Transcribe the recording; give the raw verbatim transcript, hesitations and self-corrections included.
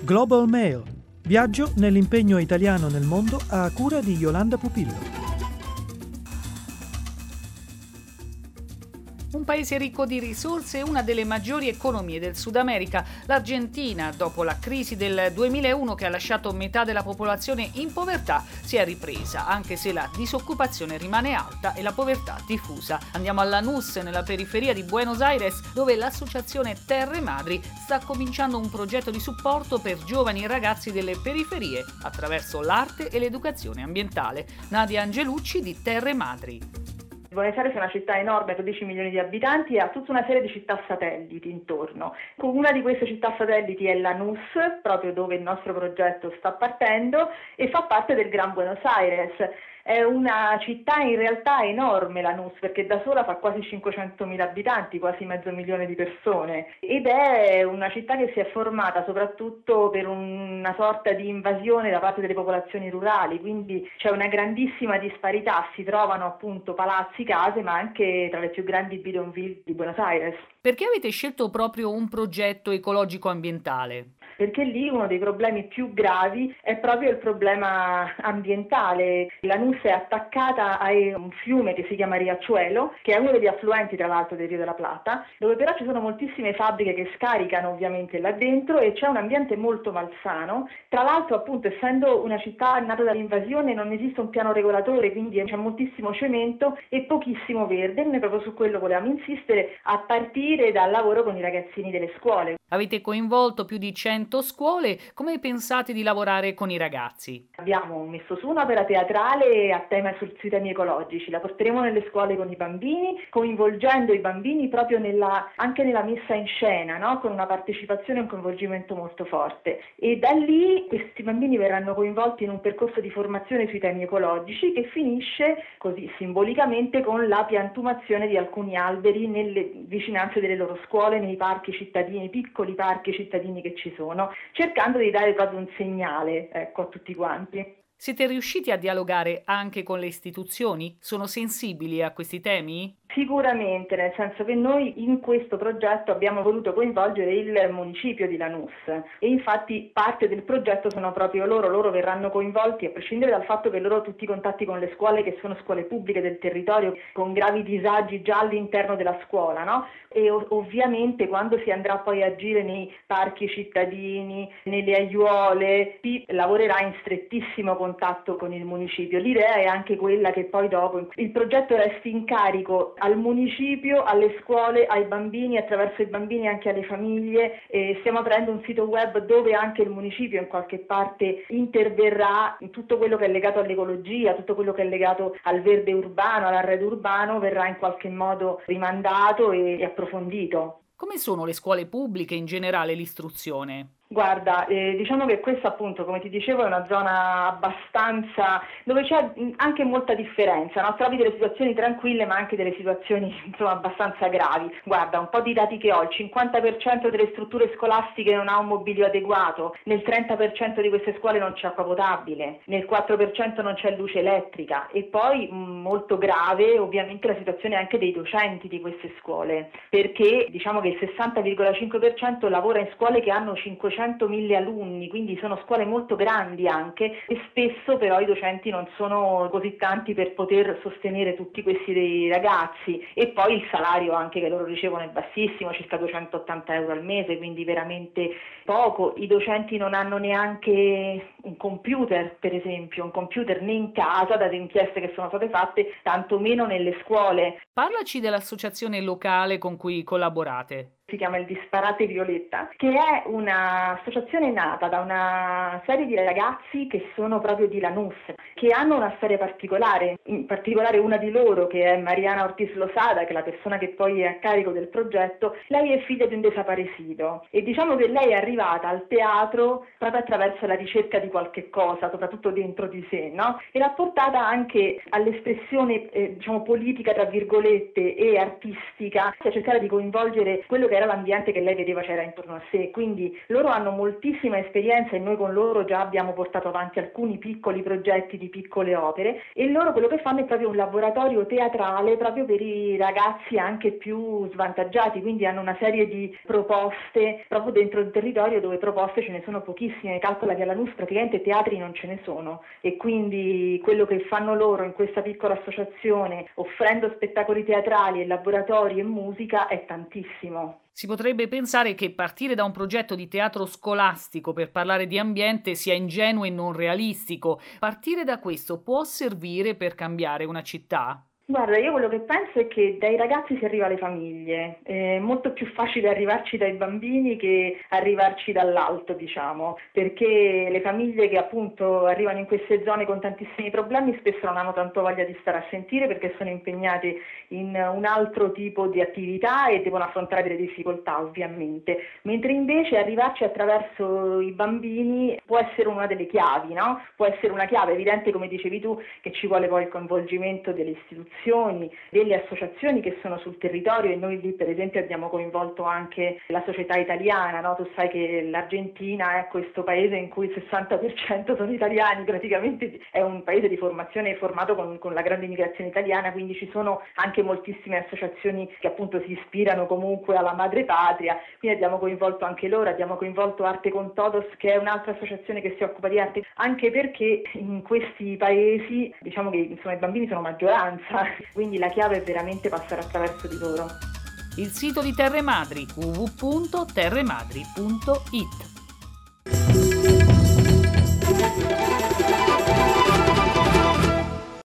Global Mail. Viaggio nell'impegno italiano nel mondo a cura di Yolanda Pupillo. Un paese ricco di risorse e una delle maggiori economie del Sud America, l'Argentina, dopo la crisi del duemilauno che ha lasciato metà della popolazione in povertà, si è ripresa, anche se la disoccupazione rimane alta e la povertà diffusa. Andiamo a Lanús, nella periferia di Buenos Aires, dove l'associazione Terre Madri sta cominciando un progetto di supporto per giovani e ragazzi delle periferie attraverso l'arte e l'educazione ambientale. Nadia Angelucci di Terre Madri. Buenos Aires è una città enorme, dodici milioni di abitanti, e ha tutta una serie di città satelliti intorno. Una di queste città satelliti è Lanús, proprio dove il nostro progetto sta partendo, e fa parte del Gran Buenos Aires. È una città in realtà enorme, Lanús, perché da sola fa quasi cinquecentomila abitanti, quasi mezzo milione di persone, ed è una città che si è formata soprattutto per una sorta di invasione da parte delle popolazioni rurali, quindi c'è una grandissima disparità, si trovano appunto palazzi, case, ma anche tra le più grandi bidonville di Buenos Aires. Perché avete scelto proprio un progetto ecologico-ambientale? Perché lì uno dei problemi più gravi è proprio il problema ambientale. Lanús è attaccata a un fiume che si chiama Riachuelo, che è uno degli affluenti tra l'altro del Rio della Plata, dove però ci sono moltissime fabbriche che scaricano ovviamente là dentro e c'è un ambiente molto malsano. Tra l'altro, appunto, essendo una città nata dall'invasione, non esiste un piano regolatore, quindi c'è moltissimo cemento e pochissimo verde. Noi proprio su quello volevamo insistere, a partire dal lavoro con i ragazzini delle scuole. Avete coinvolto più di cento scuole, come pensate di lavorare con i ragazzi? Abbiamo messo su un'opera teatrale a tema sul, sui temi ecologici, la porteremo nelle scuole con i bambini, coinvolgendo i bambini proprio nella, anche nella messa in scena, no? Con una partecipazione e un coinvolgimento molto forte. E da lì questi bambini verranno coinvolti in un percorso di formazione sui temi ecologici che finisce così simbolicamente con la piantumazione di alcuni alberi nelle vicinanze delle loro scuole, nei parchi cittadini, piccoli parchi cittadini che ci sono, cercando di dare proprio un segnale, ecco, a tutti quanti. Siete riusciti a dialogare anche con le istituzioni? Sono sensibili a questi temi? Sicuramente, nel senso che noi in questo progetto abbiamo voluto coinvolgere il municipio di Lanús e infatti parte del progetto sono proprio loro, loro verranno coinvolti a prescindere dal fatto che loro tutti i contatti con le scuole, che sono scuole pubbliche del territorio, con gravi disagi già all'interno della scuola, no? E ov- ovviamente quando si andrà poi a agire nei parchi cittadini, nelle aiuole, si lavorerà in strettissimo contatto con il municipio. L'idea è anche quella che poi dopo il progetto resti in carico al municipio, alle scuole, ai bambini, attraverso i bambini anche alle famiglie. E stiamo aprendo un sito web dove anche il municipio in qualche parte interverrà in tutto quello che è legato all'ecologia, tutto quello che è legato al verde urbano, all'arredo urbano, verrà in qualche modo rimandato e, e approfondito. Come sono le scuole pubbliche, in generale l'istruzione? Guarda, eh, diciamo che questa appunto, come ti dicevo, è una zona abbastanza dove c'è anche molta differenza, no? Trovi delle situazioni tranquille ma anche delle situazioni insomma abbastanza gravi. Guarda, un po' di dati che ho: il cinquanta per cento delle strutture scolastiche non ha un mobilio adeguato, nel trenta per cento di queste scuole non c'è acqua potabile, nel quattro per cento non c'è luce elettrica e poi mh, molto grave ovviamente la situazione anche dei docenti di queste scuole, perché diciamo che il sessanta virgola cinque per cento lavora in scuole che hanno cinquecentomila alunni, quindi sono scuole molto grandi anche, e spesso però i docenti non sono così tanti per poter sostenere tutti questi ragazzi, e poi il salario anche che loro ricevono è bassissimo, circa duecentottanta euro al mese, quindi veramente poco. I docenti non hanno neanche un computer, per esempio, un computer né in casa, dalle inchieste che sono state fatte, tantomeno nelle scuole. Parlaci dell'associazione locale con cui collaborate. Si chiama il Disparate Violetta, che è un'associazione nata da una serie di ragazzi che sono proprio di Lanús, che hanno una storia particolare, in particolare una di loro, che è Mariana Ortiz Losada, che è la persona che poi è a carico del progetto. Lei è figlia di un desaparecido e diciamo che lei è arrivata al teatro proprio attraverso la ricerca di qualche cosa, soprattutto dentro di sé, no? E l'ha portata anche all'espressione eh, diciamo politica, tra virgolette, e artistica, a cercare di coinvolgere quello che che era l'ambiente che lei vedeva c'era intorno a sé. Quindi loro hanno moltissima esperienza e noi con loro già abbiamo portato avanti alcuni piccoli progetti di piccole opere, e loro quello che fanno è proprio un laboratorio teatrale proprio per i ragazzi anche più svantaggiati, quindi hanno una serie di proposte proprio dentro il territorio dove proposte ce ne sono pochissime. Calcola che a Lanus praticamente teatri non ce ne sono, e quindi quello che fanno loro in questa piccola associazione, offrendo spettacoli teatrali e laboratori e musica, è tantissimo. Si potrebbe pensare che partire da un progetto di teatro scolastico per parlare di ambiente sia ingenuo e non realistico. Partire da questo può servire per cambiare una città? Guarda, io quello che penso è che dai ragazzi si arriva alle famiglie. È molto più facile arrivarci dai bambini che arrivarci dall'alto, diciamo, perché le famiglie che appunto arrivano in queste zone con tantissimi problemi spesso non hanno tanto voglia di stare a sentire, perché sono impegnati in un altro tipo di attività e devono affrontare delle difficoltà, ovviamente. Mentre invece arrivarci attraverso i bambini può essere una delle chiavi, no? Può essere una chiave. È evidente, come dicevi tu, che ci vuole poi il coinvolgimento delle istituzioni, delle associazioni che sono sul territorio, e noi lì per esempio abbiamo coinvolto anche la società italiana, no? Tu sai che l'Argentina è questo paese in cui il sessanta per cento sono italiani, praticamente è un paese di formazione formato con, con la grande immigrazione italiana, quindi ci sono anche moltissime associazioni che appunto si ispirano comunque alla madrepatria, quindi abbiamo coinvolto anche loro, abbiamo coinvolto Arte con Todos, che è un'altra associazione che si occupa di arte, anche perché in questi paesi diciamo che insomma i bambini sono maggioranza, quindi la chiave è veramente passare attraverso di loro. Il sito di Terre Madri, w w w punto terremadri punto it.